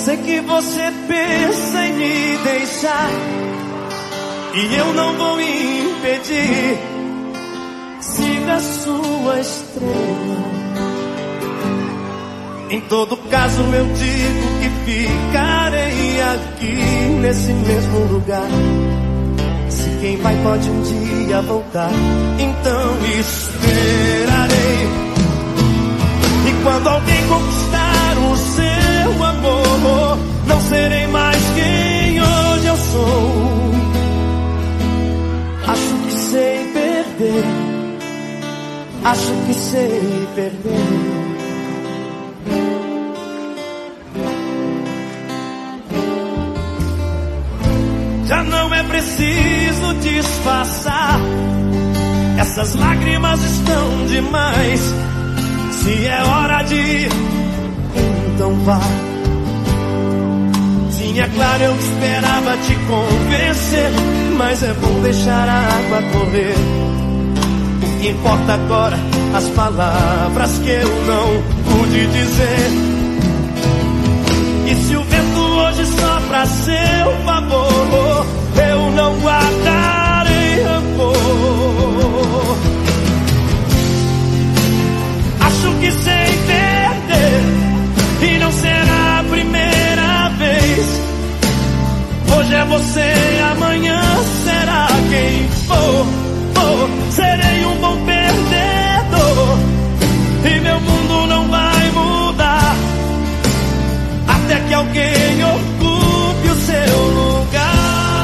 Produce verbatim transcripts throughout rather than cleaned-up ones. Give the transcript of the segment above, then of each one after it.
Sei que você pensa em me deixar e eu não vou impedir. Siga a sua estrela. Em todo caso eu digo que ficarei aqui nesse mesmo lugar. Se quem vai pode um dia voltar, então esperarei. E quando alguém conquistar o seu amor, não serei mais quem hoje eu sou. Acho que sei perder, acho que sei perder. Já não é preciso disfarçar, essas lágrimas estão demais. Se é hora de ir, então vá. Sim, é claro, eu esperava te convencer, mas é bom deixar a água correr. O que importa agora, as palavras que eu não pude dizer. E se o vento hoje sopra a seu favor, eu não guardarei rancor. Acho que sei perder e não será a primeira vez. Hoje é você, amanhã será quem for. Oh, serei um bom perdedor e meu mundo não vai mudar até que alguém ocupe o seu lugar.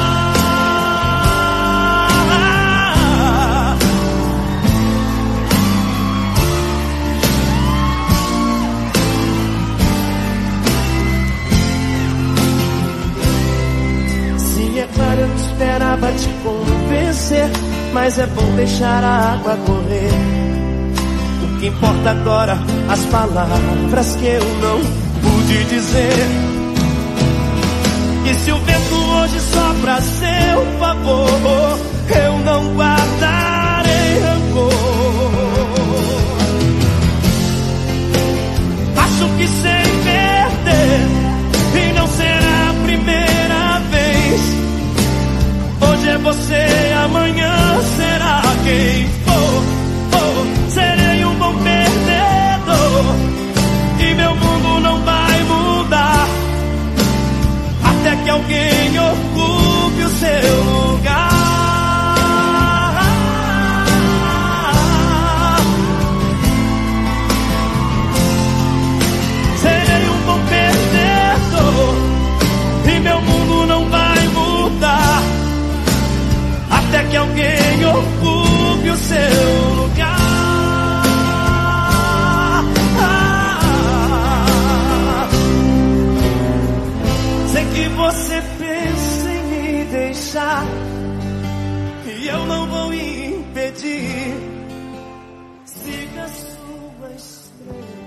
Sim, é claro, eu esperava te convencer, mas é bom deixar a água correr. O que importa agora, as palavras que eu não pude dizer. E se o vento hoje sopra a seu favor, eu não guardarei rancor. Acho que sei perder e não será a primeira vez. Hoje é você, amanhã será quem for. Oh, serei um bom perdedor e meu mundo não vai mudar até que alguém ocupe o seu lugar. Serei um bom perdedor e meu mundo não vai mudar até que alguém ocupe o seu lugar. Que você pensa em me deixar e eu não vou impedir. Siga a sua estrela.